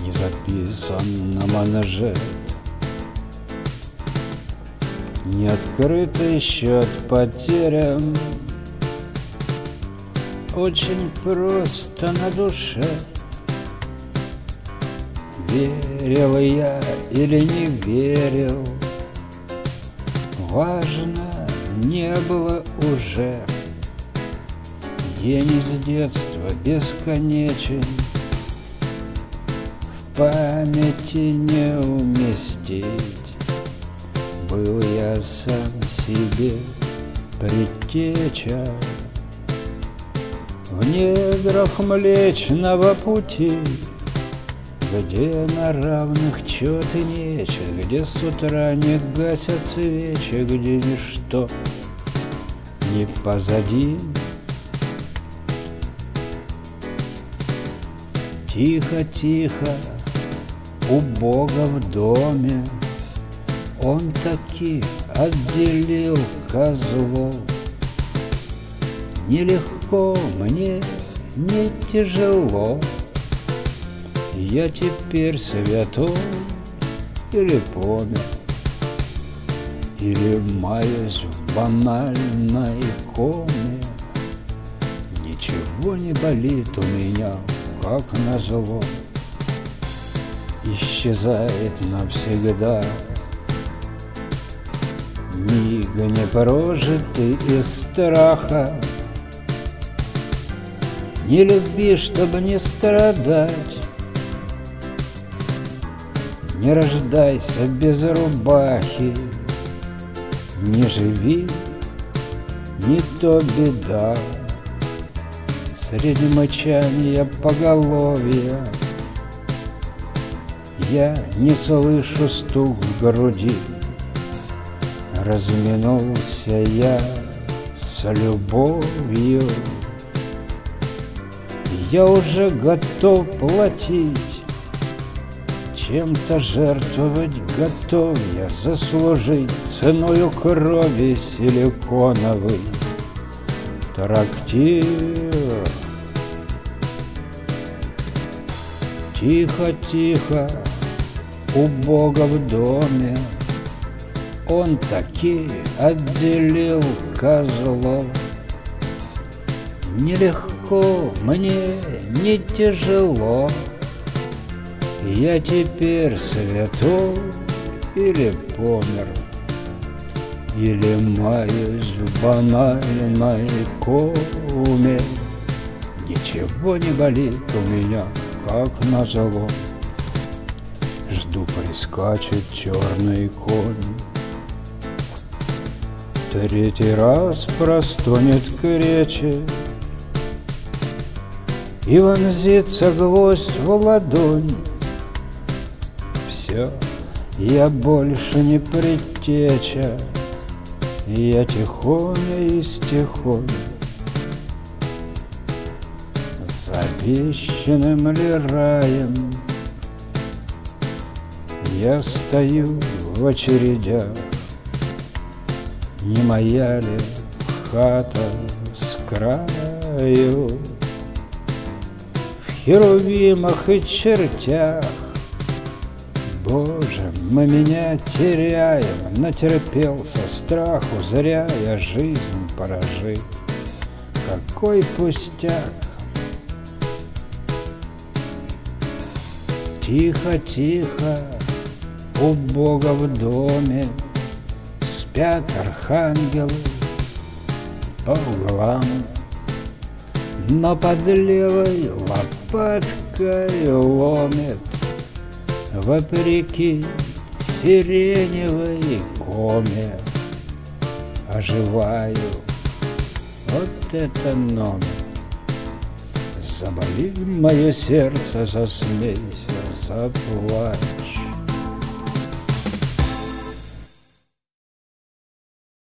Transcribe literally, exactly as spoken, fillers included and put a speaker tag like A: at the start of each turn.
A: не записан на манжет, не открытый счет потерям. Очень просто на душе. Верил я или не верил, важно не было уже. День из детства бесконечен, в памяти не уместить. Был я сам себе предтеча в недрах Млечного Пути, где на равных чет и нечет, где с утра не гасят свечи, где ничто не позади. Тихо-тихо у Бога в доме Он таки отделил козлов. Нелегко мне, не тяжело. Я теперь святой или помер, или маюсь в банальной коме. Ничего не болит у меня, как назло. Исчезает навсегда миг не прожитый из страха. Не люби, чтобы не страдать, не рождайся без рубахи, не живи, не то беда. Среди мычания поголовья я не слышу стук в груди. Разминулся я с любовью. Я уже готов платить, чем-то жертвовать готов я, заслужить ценою крови силиконовый трактир. Тихо-тихо у Бога в доме Он таки отделил козлов. Нелегко мне, не тяжело. Я теперь святой или помер, или маюсь в банальной коме. Ничего не болит у меня, как назло. Жду, прискачет черный конь, третий раз простонет кречет и вонзится гвоздь в ладонь. Все, я больше не предтеча, я тихоня и стихоня. За обещанным ли раем я стою в очередях? Не моя ли хата с краю? В херувимах и чертях, Боже, мы меня теряем. Натерпелся страху, зря я жизнь прожил. Какой пустяк! Тихо-тихо у Бога в доме спят архангелы по углам, но под левой лопаткой ломит, вопреки сиреневой коме. Оживаю, вот это номер. Заболи мое сердце, засмейся, заплачь.